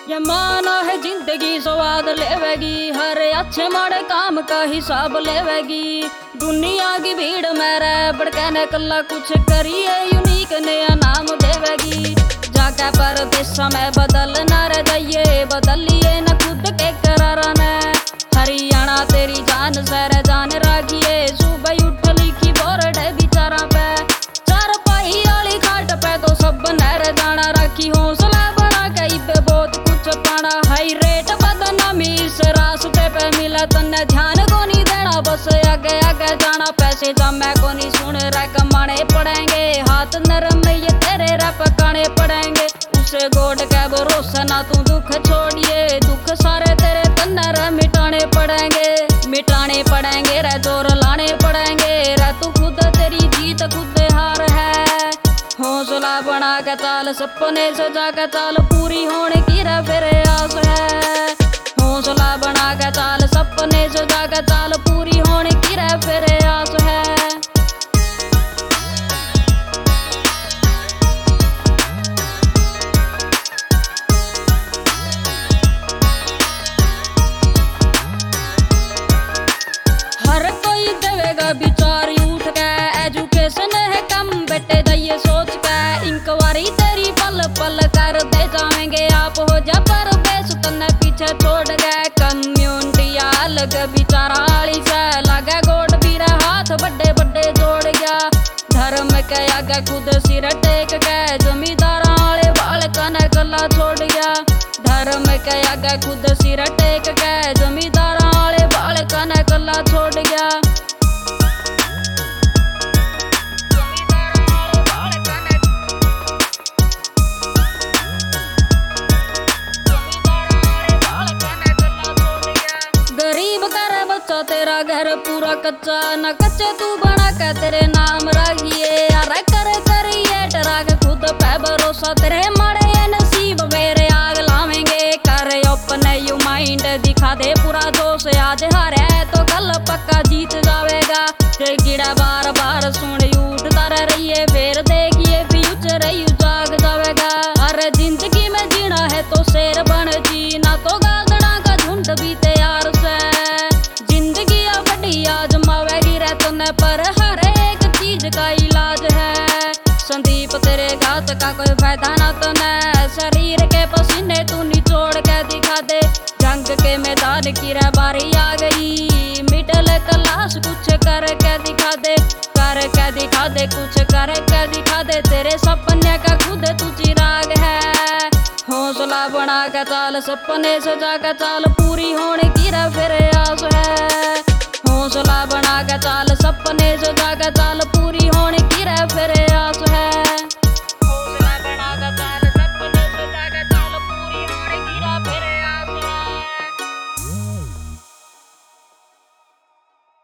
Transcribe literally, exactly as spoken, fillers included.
ये माना है जिंदगी स्वाद लेवेगी, हर अच्छे माड़े काम का हिसाब लेवेगी। दुनिया की भीड़ में रह बढ़के न कल्ला कुछ करिए यूनिक नया नाम देवेगी। जाके परदेश में बदल न रह जाइए, बदलिए न खुद के करारा ने। हरियाणा तेरी जान सर जान राखिए, सुबह उठ लिखी बोर्ड बिचारा पे। चार पाई वाली खाट पे तो सब नहर जाना, राखी हौसला बना के पे बहुत कुछ पाना। हाई रेट बदनामी इस रास्ते पे मिला, तन्ने ध्यान को नहीं देना, बस आगे आगे जाना। पैसे जमे को नहीं सुन रहा कमाने पड़ेंगे, हाथ नरम ये तेरे रा पकाने पड़ेंगे। उसे गोड के भरोसा ना तू दुख छोड़िए, दुख सारे तेरे तन्नर मिटाने पड़ेंगे। मिटाने पड़ेंगे रे जोर लाने पड़ेंगे रे, तू खुद तेरी जीत खुद हार है। हौसला बना के चाल, सपने सजा के चाल, पूरी होने की रे फिर आस है। हौसला बना के चाल, सपने सजा के चाल, पूरी होने की रे फिर आस है। हर कोई देवेगा विचार उठ के, एजुकेशन है कम बेटे जाइए सोच के। इंक्वायरी तेरी पल पल कर दे जाएंगे, आप हो जा पर बेस तन्ने पीछे छोड़ गए। कम्युनिटी अलग बिचारा आली से लगे गोड भी रे हाथ बड़े बड़े जोड़ गया। धर्म के आगे खुद सिर टेक के, जमींदार आले बाल कने गला छोड़ गया। धर्म के आगे खुद सिर टेक के, जमींदार आले बाल कने गला छोड़ गया। गरीब कर बच्चा तेरा घर पूरा कच्चा, न कच्चे तू बना के तेरे नाम राखिए। अरे कर करिए टराग खुद पे भरोसा, तेरे माड़े नसीब मेरे आग लावेंगे। कर अपने यू माइंड दिखा दे पूरा जोश, आज हारे तो कल पक्का जीत जावेगा। ते गिड़ा बार बार सुन उठता रहिए, फिर देखिए फ्यूचर यू जाग जावेगा। अरे जिंदगी में जीना है तो शेर बन जी, ना तो गादड़ा का झुंड भी तैयार से। जिंदगी बड़ी आजमावेगी रे तन्ने, पर हर एक चीज का इलाज है। संदीप तेरे घात का कोई फायदा ना तन्ने, शरीर के पसीने तू निचोड़ के दिखा दे। जंग के मैदान की रे बारी आ गई, मिडिल क्लास कुछ करके दिखा दे। करके दिखा दे कुछ करके दिखा दे, तेरे सपने का खुद तू चिराग है। हौसला बना के चाल, सपने सजा के चाल, पूरी होने की रे फिर आस है। हौसला बना के चाल, सपने सजा के चाल।